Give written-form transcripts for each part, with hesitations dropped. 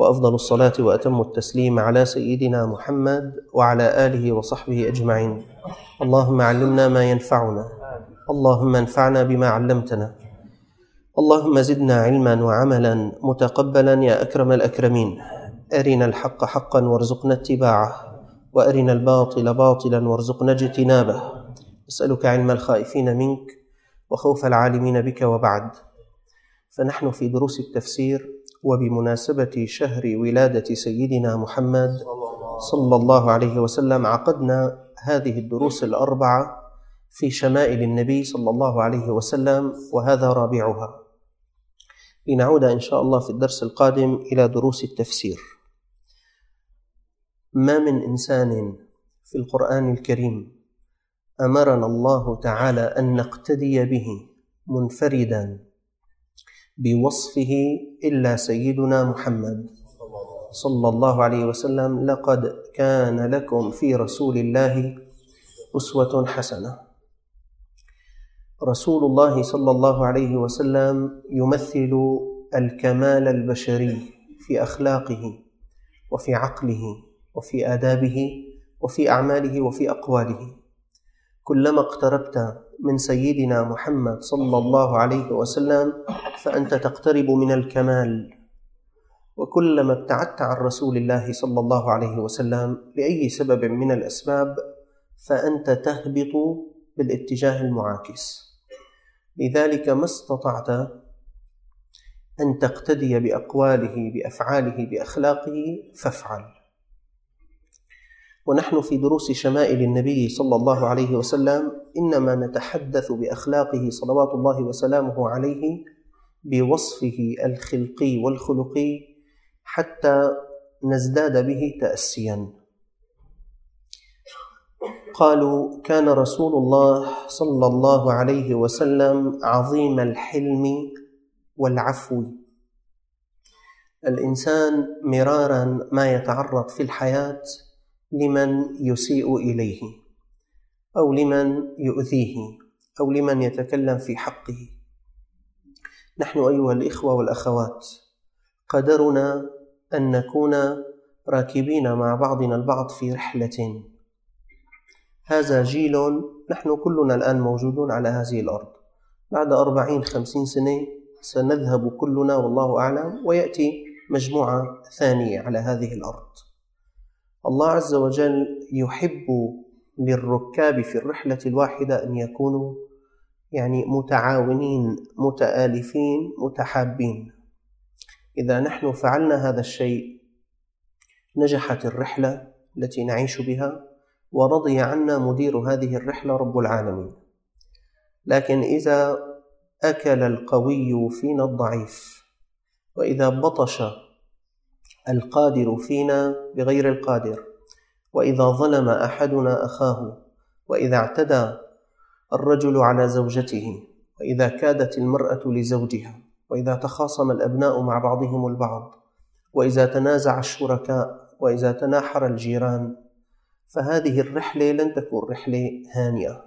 وأفضل الصلاة وأتم التسليم على سيدنا محمد وعلى آله وصحبه أجمعين. اللهم علمنا ما ينفعنا، اللهم انفعنا بما علمتنا، اللهم زدنا علما وعملا متقبلا يا أكرم الأكرمين. أرنا الحق حقا وارزقنا اتباعه، وأرنا الباطل باطلا وارزقنا اجتنابه. أسألك علم الخائفين منك وخوف العالمين بك. وبعد، فنحن في دروس التفسير، وبمناسبة شهر ولادة سيدنا محمد صلى الله عليه وسلم عقدنا هذه الدروس الأربعة في شمائل النبي صلى الله عليه وسلم، وهذا رابعها، لنعود إن شاء الله في الدرس القادم إلى دروس التفسير. ما من إنسان في القرآن الكريم أمرنا الله تعالى أن نقتدي به منفردا بوصفه إلا سيدنا محمد صلى الله عليه وسلم. لقد كان لكم في رسول الله أسوة حسنة. رسول الله صلى الله عليه وسلم يمثل الكمال البشري في أخلاقه وفي عقله وفي آدابه وفي أعماله وفي أقواله. كلما اقتربت من سيدنا محمد صلى الله عليه وسلم فأنت تقترب من الكمال، وكلما ابتعدت عن رسول الله صلى الله عليه وسلم لأي سبب من الأسباب فأنت تهبط بالاتجاه المعاكس. لذلك ما استطعت أن تقتدي بأقواله بأفعاله بأخلاقه فافعل. ونحن في دروس شمائل النبي صلى الله عليه وسلم إنما نتحدث بأخلاقه صلوات الله وسلامه عليه، بوصفه الخلقي والخلقي، حتى نزداد به تأسيا. قالوا: كان رسول الله صلى الله عليه وسلم عظيم الحلم والعفو. الإنسان مرارا ما يتعرض في الحياة لمن يسيء إليه أو لمن يؤذيه أو لمن يتكلم في حقه. نحن أيها الإخوة والأخوات قدرنا أن نكون راكبين مع بعضنا البعض في رحلة. هذا جيل نحن كلنا الآن موجودون على هذه الأرض، بعد 40-50 سنة سنذهب كلنا والله أعلم، ويأتي مجموعة ثانية على هذه الأرض. الله عز وجل يحب للركاب في الرحلة الواحدة أن يكونوا متعاونين متآلفين متحابين. إذا نحن فعلنا هذا الشيء نجحت الرحلة التي نعيش بها، ورضي عنا مدير هذه الرحلة رب العالمين. لكن إذا أكل القوي فينا الضعيف، وإذا بطش القادر فينا بغير القادر، وإذا ظلم أحدنا أخاه، وإذا اعتدى الرجل على زوجته، وإذا كادت المرأة لزوجها، وإذا تخاصم الأبناء مع بعضهم البعض، وإذا تنازع الشركاء، وإذا تناحر الجيران، فهذه الرحلة لن تكون رحلة هانئة،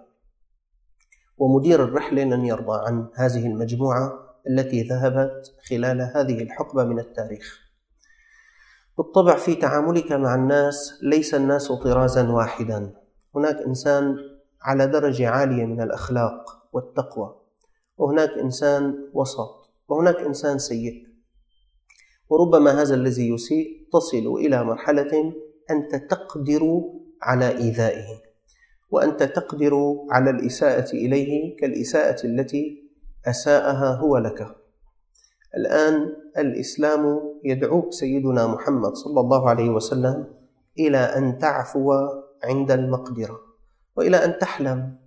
ومدير الرحلة لن يرضى عن هذه المجموعة التي ذهبت خلال هذه الحقبة من التاريخ. بالطبع في تعاملك مع الناس ليس الناس طرازا واحدا، هناك إنسان على درجة عالية من الأخلاق والتقوى، وهناك إنسان وسط، وهناك إنسان سيء. وربما هذا الذي يسيء تصل إلى مرحلة أنت تقدر على إيذائه، وأنت تقدر على الإساءة إليه كالإساءة التي أساءها هو لك. الآن الإسلام يدعوك سيدنا محمد صلى الله عليه وسلم إلى أن تعفو عند المقدرة، وإلى أن تحلم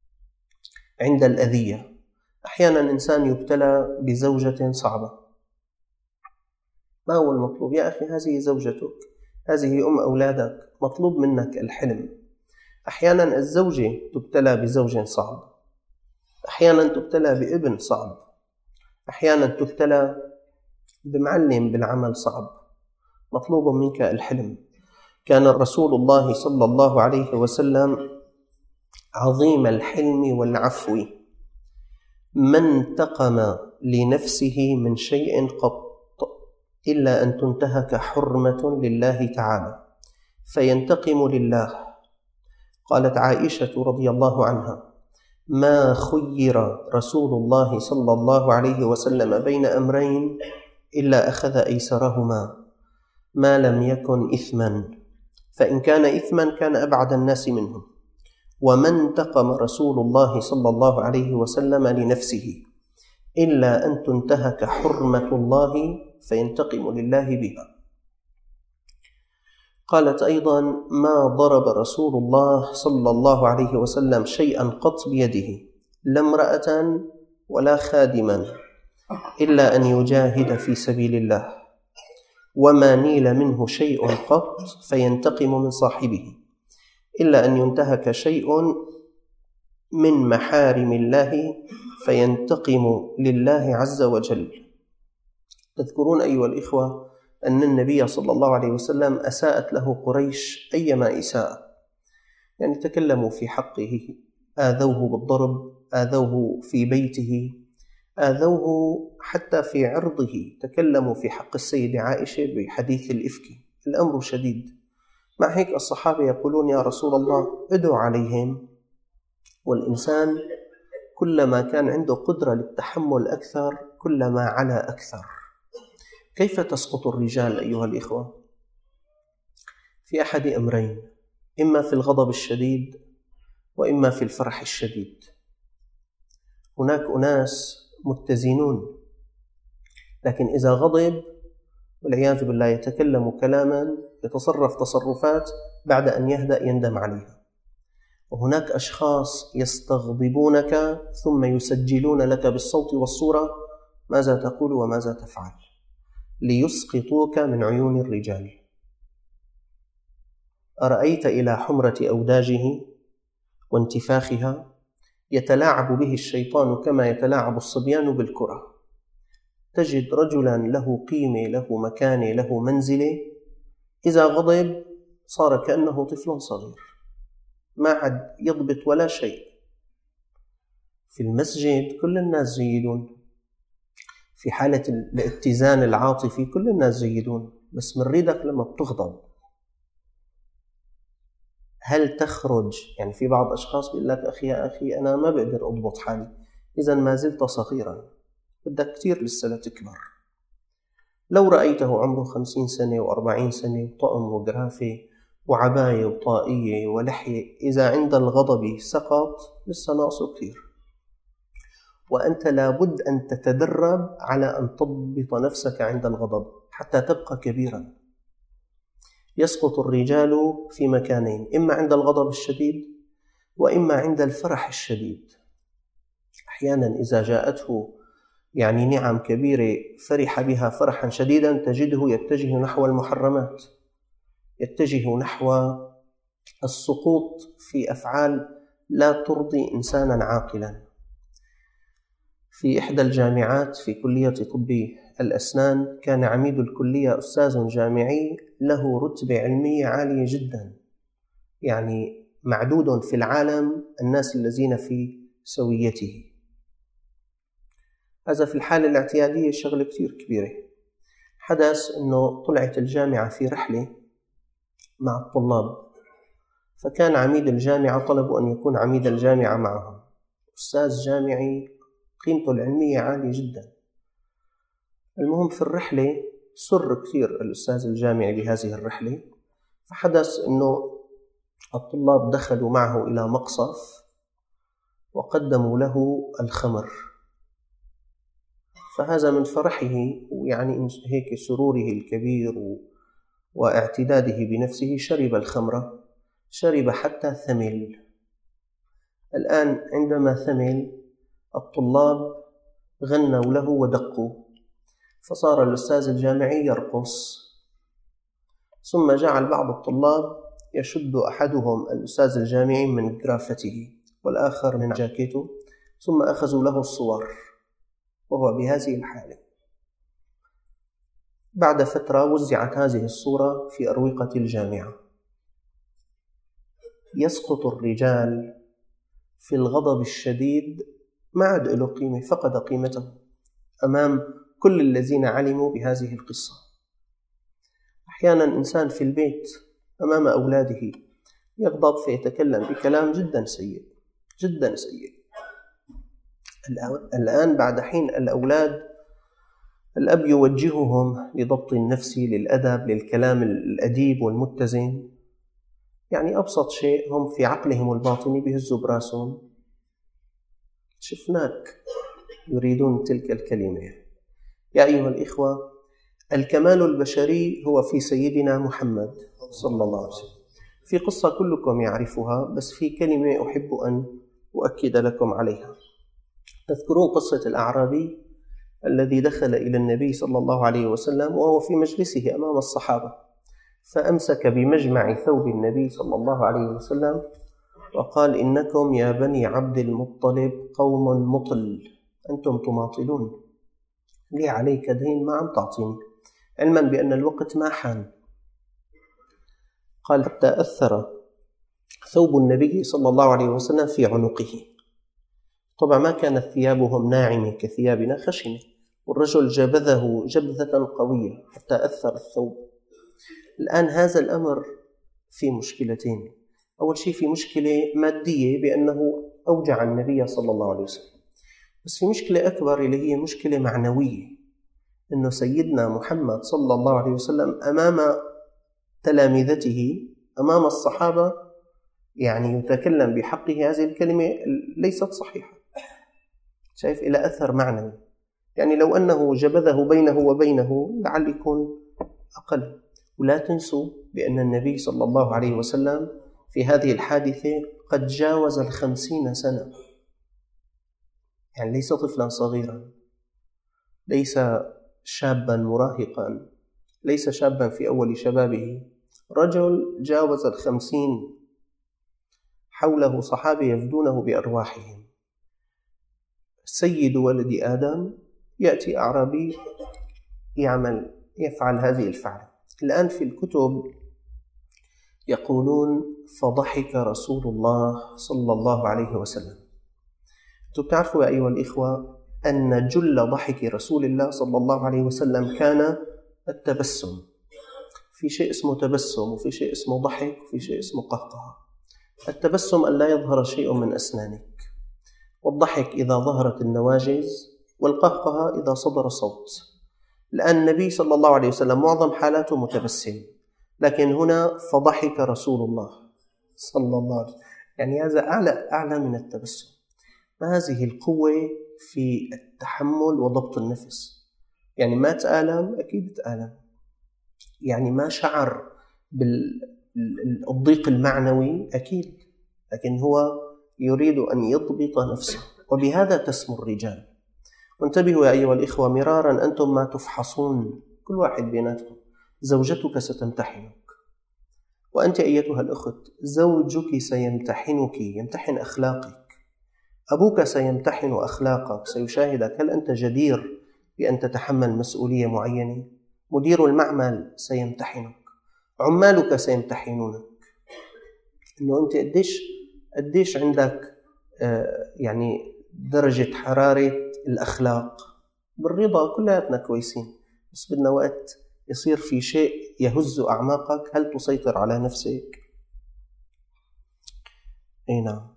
عند الأذية. أحيانا إنسان يبتلى بزوجة صعبة، ما هو المطلوب؟ يا أخي هذه زوجتك، هذه أم أولادك، مطلوب منك الحلم. أحيانا الزوجة تبتلى بزوج صعب، أحيانا تبتلى بابن صعب، أحيانا تبتلى بمعلم بالعمل صعب، مطلوب منك الحلم. كان رسول الله صلى الله عليه وسلم عظيم الحلم والعفو، ما انتقم لنفسه من شيء قط إلا أن تنتهك حرمة لله تعالى فينتقم لله. قالت عائشة رضي الله عنها: ما خير رسول الله صلى الله عليه وسلم بين أمرين إلا أخذ أيسرهما ما لم يكن إثما، فإن كان إثما كان أبعد الناس منه. وما انتقم رسول الله صلى الله عليه وسلم لنفسه إلا أن تنتهك حرمة الله فينتقم لله بها. قالت أيضا: ما ضرب رسول الله صلى الله عليه وسلم شيئا قط بيده، لا امرأة ولا خادما، إلا أن يجاهد في سبيل الله، وما نيل منه شيء قط فينتقم من صاحبه إلا أن ينتهك شيء من محارم الله فينتقم لله عز وجل. تذكرون أيها الإخوة أن النبي صلى الله عليه وسلم أساءت له قريش أيما إساءة، يعني تكلموا في حقه، آذوه بالضرب، آذوه في بيته، آذوه حتى في عرضه، تكلموا في حق السيدة عائشة بحديث الإفك. الأمر شديد. مع هيك الصحابة يقولون: يا رسول الله ادعو عليهم. والإنسان كلما كان عنده قدرة للتحمل أكثر كلما علا أكثر. كيف تسقط الرجال أيها الإخوة؟ في أحد أمرين: إما في الغضب الشديد وإما في الفرح الشديد. هناك أناس متزنون، لكن إذا غضب والعياذ بالله يتكلم كلاما، يتصرف تصرفات بعد أن يهدأ يندم عليها. وهناك أشخاص يستغضبونك ثم يسجلون لك بالصوت والصورة ماذا تقول وماذا تفعل ليسقطوك من عيون الرجال. أرأيت إلى حمرة أوداجه وانتفاخها يتلاعب به الشيطان كما يتلاعب الصبيان بالكرة. تجد رجلا له قيمة، له مكانة، له منزلة، إذا غضب صار كأنه طفل صغير، ما عاد يضبط ولا شيء. في المسجد كل الناس جيدون، في حالة الاتزان العاطفي كل الناس جيدون، بس من ريدك لما بتغضب هل تخرج؟ يعني في بعض أشخاص بيقول لك: أخي يا أخي أنا ما بقدر أضبط حالي. إذا ما زلت صغيرا، بدك كتير لسه لتكبر. لو رأيته عمره 50 سنة و40 سنة وطقم وقرافة وعباية وطاقية ولحية، إذا عند الغضب سقط لسه ناقصه كتير. وأنت لابد أن تتدرب على أن تضبط نفسك عند الغضب حتى تبقى كبيرا. يسقط الرجال في مكانين: إما عند الغضب الشديد وإما عند الفرح الشديد. أحيانا إذا جاءته يعني نعم كبيرة فرح بها فرحا شديدا تجده يتجه نحو المحرمات، يتجه نحو السقوط في أفعال لا ترضي إنسانا عاقلا. في إحدى الجامعات في كلية طب الأسنان كان عميد الكلية أستاذ جامعي له رتبة علمية عالية جدا، يعني معدود في العالم الناس الذين في سويته. هذا في الحالة الاعتيادية شغلة كتير كبيرة. حدث أنه طلعت الجامعة في رحلة مع الطلاب، فكان عميد الجامعة طلبوا أن يكون عميد الجامعة معهم، أستاذ جامعي قيمته العلمية عالية جدا. المهم في الرحلة سر كثير الأستاذ الجامعي بهذه الرحلة، فحدث أنه الطلاب دخلوا معه إلى مقصف وقدموا له الخمر، فهذا من فرحه ويعني هيك سروره الكبير واعتداده بنفسه شرب الخمرة، شرب حتى ثمل. الآن عندما ثمل الطلاب غنوا له ودقوا، فصار الأستاذ الجامعي يرقص، ثم جعل بعض الطلاب يشد أحدهم الأستاذ الجامعي من جرافته والآخر من جاكيته، ثم أخذوا له الصور وهو بهذه الحالة. بعد فترة وزعت هذه الصورة في أروقة الجامعة. يسقط الرجال في الغضب الشديد، ما عاد له قيمة، فقد قيمته أمام كل الذين علموا بهذه القصة. أحيانا إنسان في البيت أمام أولاده يغضب فيتكلم بكلام جدا سيء جدا سيء. الآن بعد حين الأب يوجههم لضبط النفس، للأدب، للكلام الأديب والمتزن. يعني أبسط شيء هم في عقلهم الباطني بيهزوا براسهم، شفناك يريدون تلك الكلمة. يا أيها الإخوة، الكمال البشري هو في سيدنا محمد صلى الله عليه وسلم. في قصة كلكم يعرفها، بس في كلمة أحب أن أؤكد لكم عليها. تذكرون قصة الأعرابي الذي دخل إلى النبي صلى الله عليه وسلم وهو في مجلسه أمام الصحابة، فأمسك بمجمع ثوب النبي صلى الله عليه وسلم وقال: إنكم يا بني عبد المطلب قوم مطل، أنتم تماطلون، لي عليك دين ما عم تعطيني، علما بأن الوقت ما حان. قال: حتى أثر ثوب النبي صلى الله عليه وسلم في عنقه. طبعا ما كانت ثيابهم ناعمة كثيابنا، خشنة، والرجل جبذه جبذة قوية حتى أثر الثوب. الآن هذا الأمر في مشكلتين. أول شيء في مشكلة مادية بأنه أوجع النبي صلى الله عليه وسلم، بس في مشكلة أكبر اللي هي مشكلة معنوية، أنه سيدنا محمد صلى الله عليه وسلم أمام تلامذته أمام الصحابة يعني يتكلم بحقه هذه الكلمة ليست صحيحة. شايف إلى أثر معنوي. يعني لو أنه جبذه بينه وبينه لعل يكون أقل. ولا تنسوا بأن النبي صلى الله عليه وسلم في هذه الحادثة قد جاوز 50 سنة، يعني ليس طفلا صغيرا، ليس شابا مراهقا، ليس شابا في أول شبابه، رجل جاوز 50، حوله صحابة يفدونه بأرواحهم. سيد ولد آدم يأتي أعرابي يفعل هذه الفعلة. الآن في الكتب يقولون: فضحك رسول الله صلى الله عليه وسلم. تعرفوا يا أيها الإخوة أن جل ضحك رسول الله صلى الله عليه وسلم كان التبسم. في شيء اسمه تبسم، وفي شيء اسمه ضحك، وفي شيء اسمه قهقه. التبسم أن لا يظهر شيء من أسنانك، والضحك إذا ظهرت النواجذ، والقهقه إذا صدر صوت. الآن النبي صلى الله عليه وسلم معظم حالاته متبسم، لكن هنا فضحك رسول الله صلى الله عليه وسلم، يعني هذا أعلى من التبسم. ما هذه القوة في التحمل وضبط النفس. يعني ما تآلم، أكيد تآلم، يعني ما شعر بالضيق المعنوي أكيد، لكن هو يريد أن يضبط نفسه، وبهذا تسمو الرجال. وانتبهوا يا أيها الإخوة، مرارا أنتم ما تفحصون، كل واحد بيناتكم. زوجتك ستمتحنك، وأنت أيتها الأخت زوجك سيمتحنك، يمتحن أخلاقك. أبوك سيمتحن أخلاقك، سيشاهدك هل أنت جدير بأن تتحمل مسؤولية معينة. مدير المعمل سيمتحنك، عمالك سيمتحنونك، إنه أنت قديش عندك يعني درجة حرارة الأخلاق. بالرضا كلياتنا كويسين، بس بدنا وقت يصير في شيء يهز أعماقك، هل تسيطر على نفسك؟ أي نعم.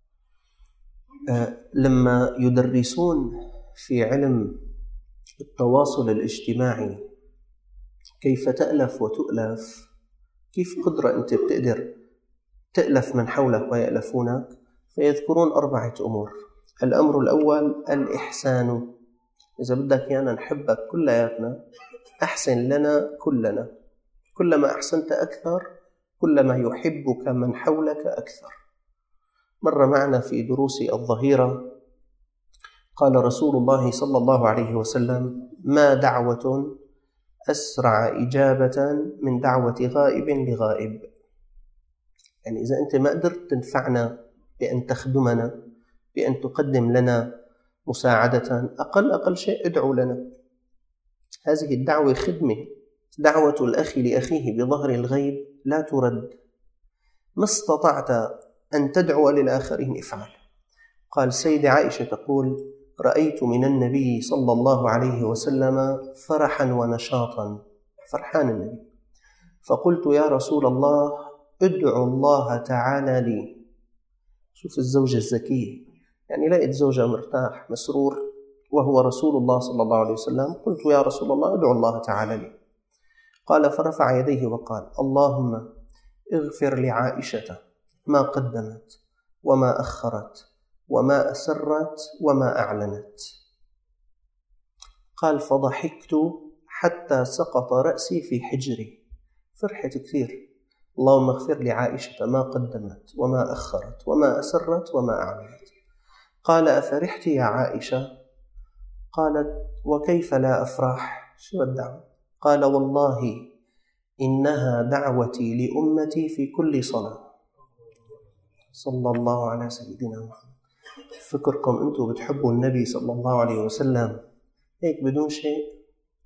لما يدرسون في علم التواصل الاجتماعي كيف تألف وتؤلف، كيف قدرة أنت بتقدر تألف من حولك ويألفونك، فيذكرون 4 أمور. الأمر الأول الإحسان. إذا بدك يانا نحبك كلياتنا، أحسن لنا كلنا. كلما أحسنت أكثر، كلما يحبك من حولك أكثر. مر معنا في دروس الظهيرة قال رسول الله صلى الله عليه وسلم: ما دعوة أسرع إجابة من دعوة غائب لغائب. يعني إذا أنت ما قدرت تنفعنا بأن تخدمنا، بأن تقدم لنا مساعدة، أقل شيء ادعو لنا. هذه الدعوة خدمة. دعوة الأخ لأخيه بظهر الغيب لا ترد. ما استطعت أن تدعو للآخرين افعل. قال سيدة عائشة تقول: رأيت من النبي صلى الله عليه وسلم فرحا ونشاطا. فرحان النبي. فقلت يا رسول الله ادعو الله تعالى لي. شوف الزوجة الذكية، يعني لقيت زوجها مرتاح مسرور وهو رسول الله صلى الله عليه وسلم. قلت يا رسول الله ادعو الله تعالى لي. قال فرفع يديه وقال اللهم اغفر لعائشة ما قدمت وما أخرت وما أسرت وما أعلنت. قال فضحكت حتى سقط رأسي في حجري، فرحت كثير. اللهم اغفر لعائشة ما قدمت وما أخرت وما أسرت وما أعلنت. قال أفرحت يا عائشة؟ قالت وكيف لا أفرح، شو الدعوة؟ قال والله إنها دعوتي لأمتي في كل صلاة. صلى الله على سيدنا محمد. فكركم أنتم بتحبوا النبي صلى الله عليه وسلم هيك بدون شيء؟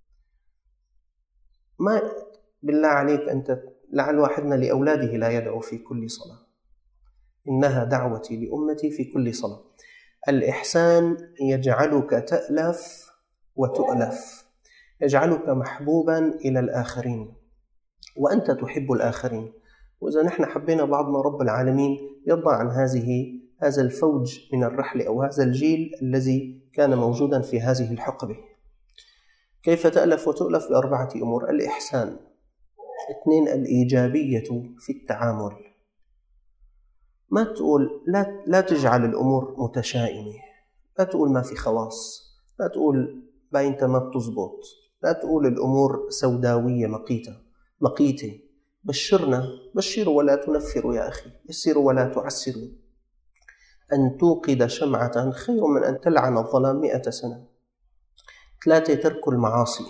ما بالله عليك أنت لعل واحدنا لأولاده لا يدعو في كل صلاة. إنها دعوتي لأمتي في كل صلاة. الإحسان يجعلك تألف وتؤلف، يجعلك محبوبا إلى الآخرين وأنت تحب الآخرين. وإذا نحن حبينا بعضنا رب العالمين يرضى عن هذا الفوج من الرحل أو هذا الجيل الذي كان موجودا في هذه الحقبة. كيف تألف وتؤلف؟ بأربعة أمور: الإحسان، 2 الإيجابية في التعامل. ما تقول لا تجعل الأمور متشائمة، لا تقول ما في خواص، لا تقول باينت ما بتزبط، لا تقول الأمور سوداوية مقيتة. بشروا ولا تنفروا يا أخي، يسروا ولا تعسروا. أن توقد شمعة خير من أن تلعن الظلام 100 سنة. 3 ترك المعاصي.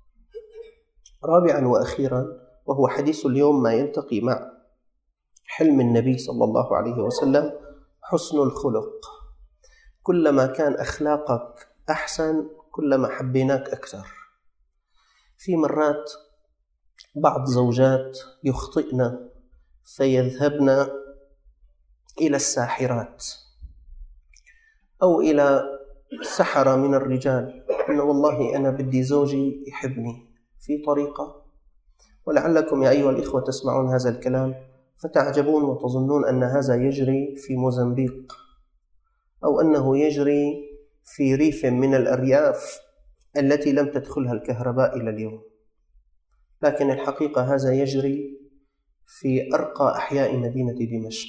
4 وأخيرا وهو حديث اليوم ما يلتقي مع حلم النبي صلى الله عليه وسلم: حسن الخلق. كلما كان أخلاقك أحسن كلما حبيناك أكثر. في مرات بعض زوجات يخطئن فيذهبن إلى الساحرات أو إلى سحرة من الرجال، إن والله أنا بدي زوجي يحبني في طريقة. ولعلكم يا أيها الإخوة تسمعون هذا الكلام فتعجبون وتظنون أن هذا يجري في موزمبيق أو أنه يجري في ريف من الأرياف التي لم تدخلها الكهرباء إلى اليوم، لكن الحقيقة هذا يجري في أرقى أحياء مدينة دمشق.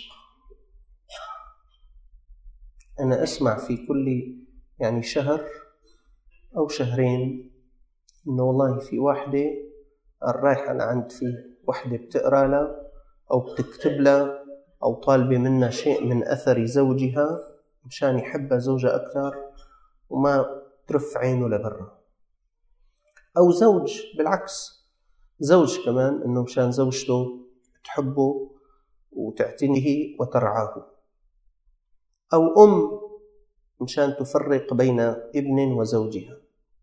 أنا أسمع في كل شهر أو شهرين إنه والله في واحدة الرايحة لعند في واحدة بتقرأ لها أو بتكتب لها أو طالبة منها شيء من أثر زوجها مشان يحبها زوجها أكثر وما ترف عينه لبرا. أو زوج بالعكس، زوج كمان إنه مشان زوجته تحبه وتعتنيه وترعاه. أو أم مشان تفرق بين ابن وزوجها.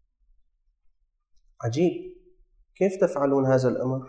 عجيب، كيف تفعلون هذا الأمر؟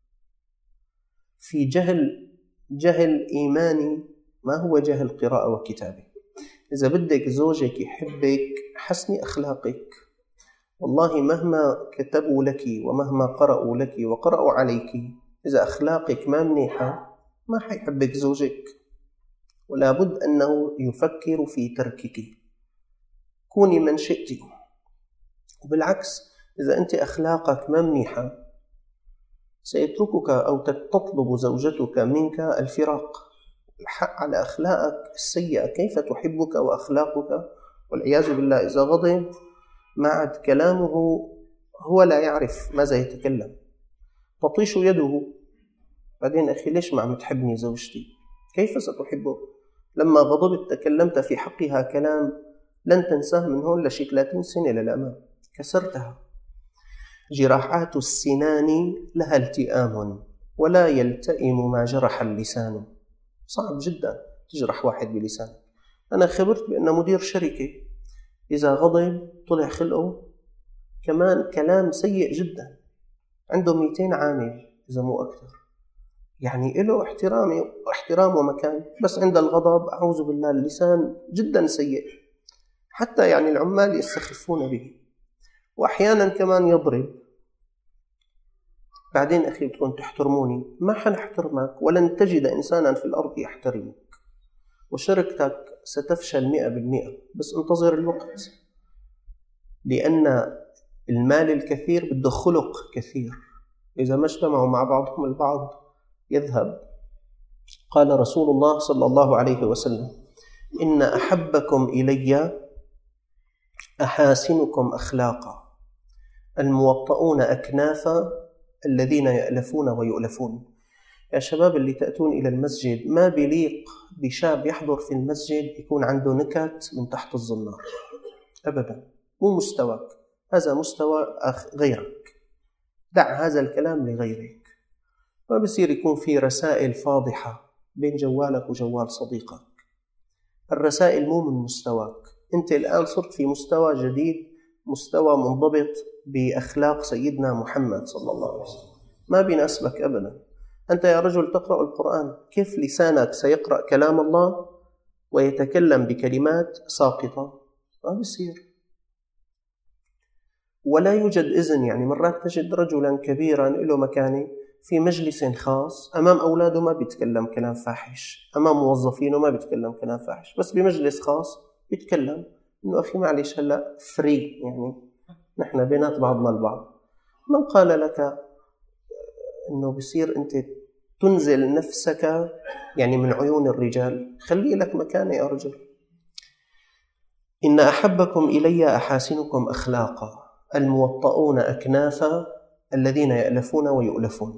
في جهل إيماني، ما هو جهل قراءة وكتابة. إذا بدك زوجك يحبك حسني أخلاقك. والله مهما كتبوا لك ومهما قرأوا لك وقرأوا عليك، إذا أخلاقك ما منيحة ما حيحبك زوجك، ولا بد أنه يفكر في تركك. كوني من شئتي. وبالعكس إذا أنت أخلاقك ما منيحة سيتركك أو تطلب زوجتك منك الفراق. الحق على أخلاقك السيئة، كيف تحبك وأخلاقك. والعياذ بالله إذا غضب ما عاد كلامه، هو لا يعرف ماذا يتكلم، تطيش يده. بعدين أخي ليش ما عم تحبني زوجتي؟ كيف ستحبه؟ لما غضبت تكلمت في حقها كلام لن تنساه من هون لشي 30 سنة للأمام، كسرتها. جراحات السنان لها التئام ولا يلتئم ما جرح اللسان. صعب جدا تجرح واحد بلسان. أنا خبرت بأن مدير شركة إذا غضب طلع خلقه كمان كلام سيء جدا، عنده 200 عامل إذا مو أكثر، يعني له احترام ومكان، بس عند الغضب أعوذ بالله اللسان جدا سيء، حتى العمال يستخفون به. وأحيانا كمان يضرب. بعدين أخي بتكون تحترموني، ما حنحترمك ولن تجد إنسانا في الأرض يحترمك، وشركتك ستفشل 100%. بس انتظر الوقت، لأن المال الكثير بده خلق كثير، إذا ما اجتمعوا مع بعضهم البعض يذهب. قال رسول الله صلى الله عليه وسلم: إن أحبكم إلي أحاسنكم أخلاقا الموطؤون أكنافا الذين يألفون ويؤلفون. يا شباب اللي تأتون إلى المسجد، ما بيليق بشاب يحضر في المسجد يكون عنده نكت من تحت الزنار أبدا، مو مستواك، هذا مستوى غيرك، دع هذا الكلام لغيرك. ما بصير يكون في رسائل فاضحة بين جوالك وجوال صديقك. الرسائل مو من مستواك، أنت الآن صرت في مستوى جديد، مستوى منضبط بأخلاق سيدنا محمد صلى الله عليه وسلم، ما بيناسبك أبدا. أنت يا رجل تقرأ القرآن، كيف لسانك سيقرأ كلام الله ويتكلم بكلمات ساقطة؟ ما بيصير. ولا يوجد إذن، يعني مرات تجد رجلا كبيرا له مكانة في مجلس خاص أمام أولاده ما بيتكلم كلام فاحش، أمام موظفينه ما بيتكلم كلام فاحش، بس بمجلس خاص بيتكلم إنه أخي معلش هلأ فري، يعني نحن بينات بعضنا البعض. من قال لك إنه بصير أنت تنزل نفسك يعني من عيون الرجال؟ خلي لك مكانة يا رجل. إن أحبكم إلي أحاسنكم أخلاقا الموطؤون أكنافا الذين يألفون ويؤلفون.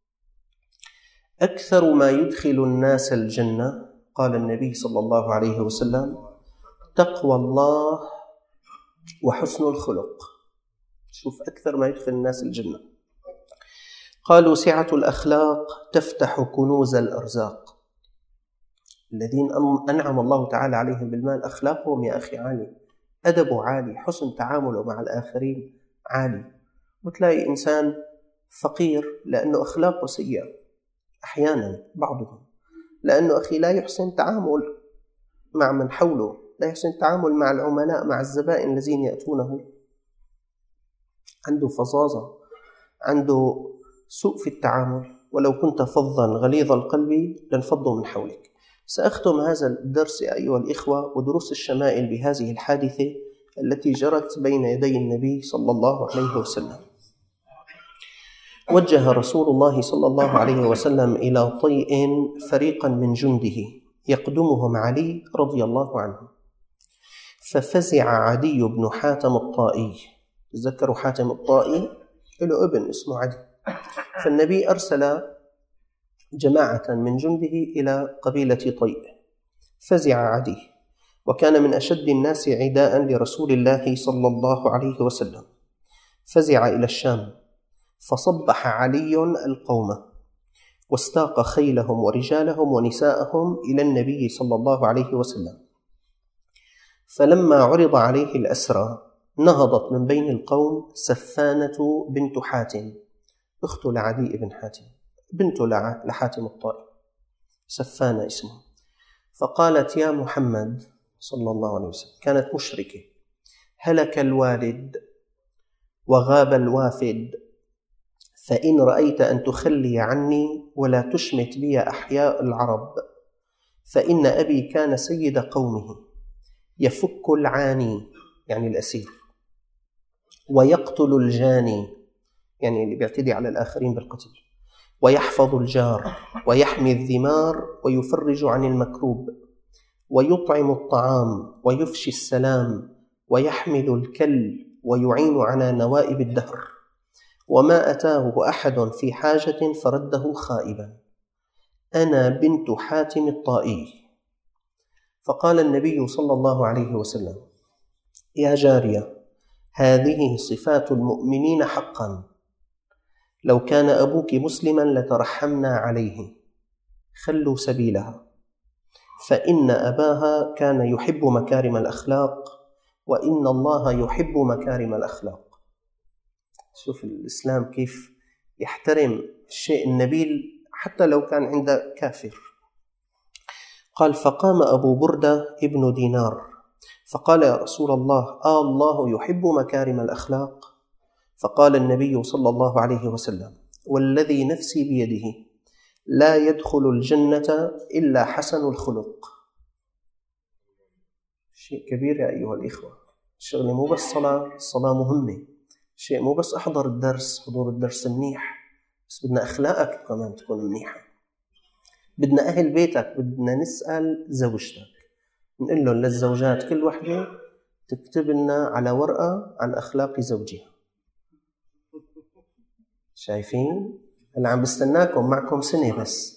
أكثر ما يدخل الناس الجنة، قال النبي صلى الله عليه وسلم: تقوى الله وحسن الخلق. شوف أكثر ما يدخل الناس الجنة. قالوا: سعة الأخلاق تفتح كنوز الأرزاق. الذين أنعم الله تعالى عليهم بالمال أخلاقهم يا أخي عالي، أدبه عالي، حسن تعامله مع الآخرين عالي. وتلاقي إنسان فقير لأنه أخلاقه سيئة، أحيانا بعضهم لأنه أخي لا يحسن تعامل مع من حوله، لا يحسن تعامل مع العملاء، مع الزبائن الذين يأتونه، عنده فظاظة، عنده سوء في التعامل. ولو كنت فظا غليظ القلب لانفضوا من حولك. سأختم هذا الدرس أيها الإخوة ودروس الشمائل بهذه الحادثة التي جرت بين يدي النبي صلى الله عليه وسلم. وجه رسول الله صلى الله عليه وسلم إلى طيء فريقا من جنده يقدمهم علي رضي الله عنه، ففزع عدي بن حاتم الطائي. تذكروا حاتم الطائي له ابن اسمه عدي، فالنبي أرسل جماعة من جنده إلى قبيلة طيء. فزع عدي، وكان من أشد الناس عداء لرسول الله صلى الله عليه وسلم. فزع إلى الشام، فصبح علي القوم، واستاق خيلهم ورجالهم ونساءهم إلى النبي صلى الله عليه وسلم. فلما عرض عليه الأسرى نهضت من بين القوم سفانة بنت حاتم، أخت لعدي بن حاتم، بنت لحاتم الطائي، سفانة اسمه. فقالت: يا محمد صلى الله عليه وسلم، كانت مشركة: هلك الوالد وغاب الوافد، فإن رأيت أن تخلي عني ولا تشمت بي أحياء العرب، فإن أبي كان سيد قومه، يفك العاني يعني الأسير، ويقتل الجاني يعني اللي بيعتدي على الآخرين بالقتل، ويحفظ الجار، ويحمي الذمار، ويفرج عن المكروب، ويطعم الطعام، ويفشي السلام، ويحمل الكل، ويعين على نوائب الدهر، وما أتاه أحد في حاجة فرده خائبا. أنا بنت حاتم الطائي. فقال النبي صلى الله عليه وسلم: يا جارية، هذه صفات المؤمنين حقا، لو كان أبوك مسلما لترحمنا عليه، خلوا سبيلها، فإن أباها كان يحب مكارم الأخلاق، وإن الله يحب مكارم الأخلاق. شوف الإسلام كيف يحترم الشيء النبيل حتى لو كان عند كافر. قال: فقام أبو بردة ابن دينار فقال: يا رسول الله، الله يحب مكارم الأخلاق؟ فقال النبي صلى الله عليه وسلم: والذي نفسي بيده لا يدخل الجنة إلا حسن الخلق. شيء كبير يا أيها الإخوة. الشغلة مو بس صلاة، الصلاة مهمة. شيء مو بس أحضر الدرس، حضور الدرس منيح، بس بدنا أخلاقك كمان تكون منيحة. بدنا أهل بيتك، بدنا نسأل زوجتك، نقول لهم للزوجات كل وحدة تكتب لنا على ورقة عن أخلاق زوجها. شايفين؟ هلا عم بستناكم، معكم سنة بس.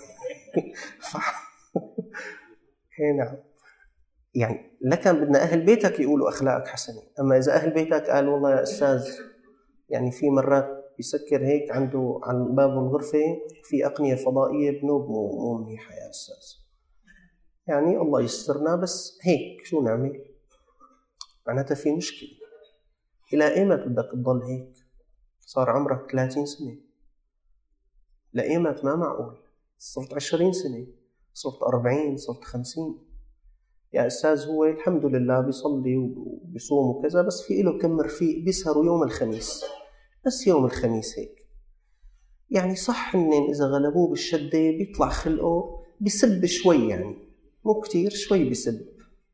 نعم. يعني لكن بدنا أهل بيتك يقولوا أخلاقك حسنة. أما إذا أهل بيتك قال والله يا أستاذ يعني في مرات بيسكر هيك عنده عن باب الغرفة في أقنية فضائية بنوب مو منيحة يا أستاذ، يعني الله يسترنا، بس هيك شو نعمل؟ معناتها في مشكلة. إلى إيمت بدك تضل هيك؟ صار عمرك 30 سنة، لإيمت ما معقول. صرت 20 سنة، صرت 40، صرت 50. يا أستاذ هو الحمد لله بيصلي وبيصوم وكذا، بس في له كم رفيق بيسهروا يوم الخميس، بس يوم الخميس هيك. يعني صح إن إذا غلبوه بالشدة بيطلع خلقه بيسب شوي، يعني مو كتير، شوي بيسب،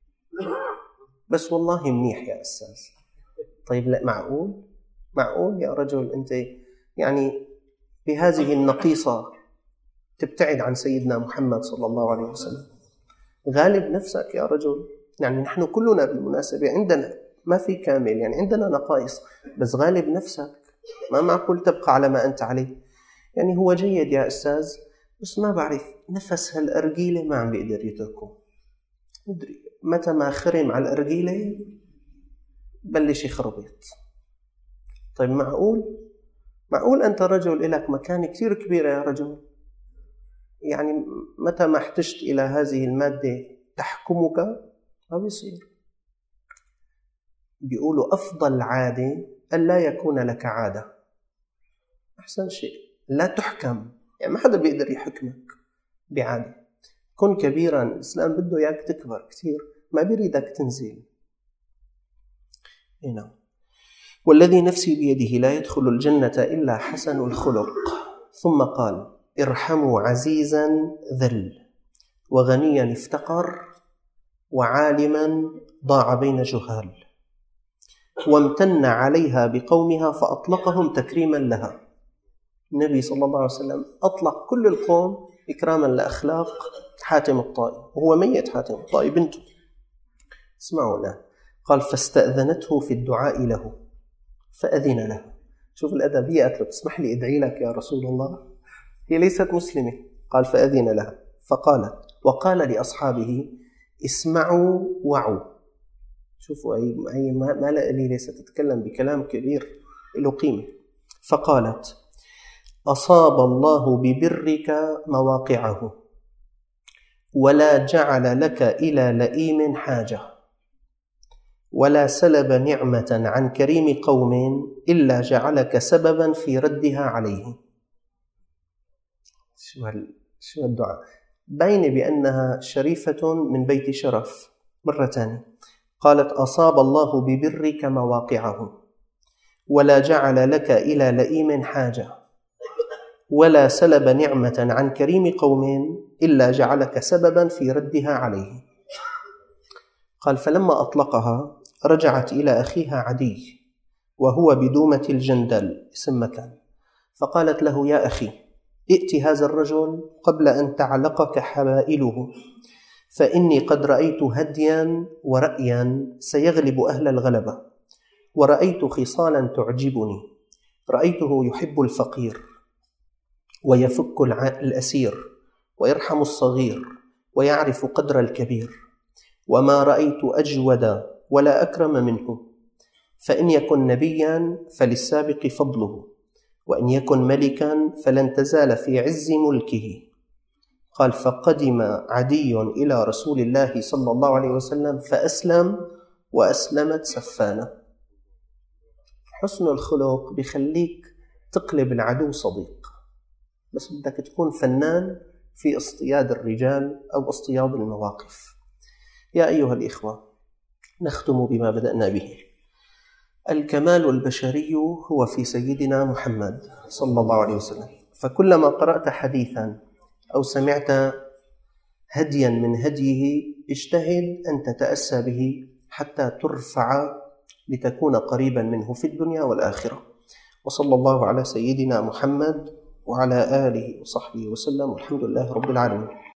بس والله منيح يا أستاذ. طيب لا معقول يا رجل أنت يعني بهذه النقيصة تبتعد عن سيدنا محمد صلى الله عليه وسلم؟ غالب نفسك يا رجل. يعني نحن كلنا بالمناسبة عندنا، ما في كامل، يعني عندنا نقائص، بس غالب نفسك. ما معقول تبقى على ما أنت عليه. يعني هو جيد يا أستاذ، بس ما بعرف نفس هالأرجيلة ما عم بيقدر يتركه. مدري متى ما خرم على الأرجيلة بلش يخربط. طيب معقول أنت رجل إلك مكان كثير كبيرة يا رجل، يعني متى ما احتجت إلى هذه المادة تحكمك ما بيصير. بيقولوا أفضل عادة ألا يكون لك عادة. أحسن شيء لا تحكم، يعني ما حدا بيقدر يحكمك بعادة. كن كبيرا، الإسلام بده إياك تكبر كثير، ما بيريدك تنزل. هنا والذي نفسي بيده لا يدخل الجنة إلا حسن الخلق. ثم قال ارحموا عزيزا ذل، وغنيا افتقر، وعالما ضاع بين جهال، وامتن عليها بقومها فأطلقهم تكريما لها. النبي صلى الله عليه وسلم أطلق كل القوم إكراما لأخلاق حاتم الطائي، وهو ميت حاتم الطائي بنته. اسمعوا له، قال فاستأذنته في الدعاء له فأذن له. شوف الأدب، هي قالت له تسمح لي أدعي لك يا رسول الله؟ هي ليست مسلمة. قال فأذن لها، فقالت وقال لأصحابه اسمعوا وعوا. شوفوا أي ما لي ليست تتكلم بكلام كبير له قيمة. فقالت أصاب الله ببرك مواقعه، ولا جعل لك إلى لئيم حاجة، ولا سلب نعمة عن كريم قوم إلا جعلك سببا في ردها عليه. شو الدعاء؟ باين بأنها شريفة من بيت شرف. مرة ثانية قالت أصاب الله ببرك مواقعه، ولا جعل لك إلى لئيم حاجة، ولا سلب نعمة عن كريم قوم إلا جعلك سببا في ردها عليه. قال فلما أطلقها رجعت إلى أخيها عدي وهو بدومة الجندل اسم مكان، فقالت له يا أخي ائت هذا الرجل قبل أن تعلقك حبائله، فإني قد رأيت هديا ورأيا سيغلب أهل الغلبة، ورأيت خصالا تعجبني. رأيته يحب الفقير، ويفك الأسير، ويرحم الصغير، ويعرف قدر الكبير، وما رأيت أجود ولا أكرم منه. فإن يكن نبيا فللسابق فضله، وإن يكن ملكا فلن تزال في عز ملكه. قال فقدم عدي إلى رسول الله صلى الله عليه وسلم فأسلم، وأسلمت سفانة. حسن الخلق بيخليك تقلب العدو صديق، بس بدك تكون فنان في اصطياد الرجال أو اصطياد المواقف. يا أيها الإخوة، نختم بما بدأنا به. الكمال البشري هو في سيدنا محمد صلى الله عليه وسلم. فكلما قرأت حديثا أو سمعت هديا من هديه اجتهد أن تتأسى به حتى ترفع لتكون قريبا منه في الدنيا والآخرة. وصلى الله على سيدنا محمد وعلى آله وصحبه وسلم، والحمد لله رب العالمين.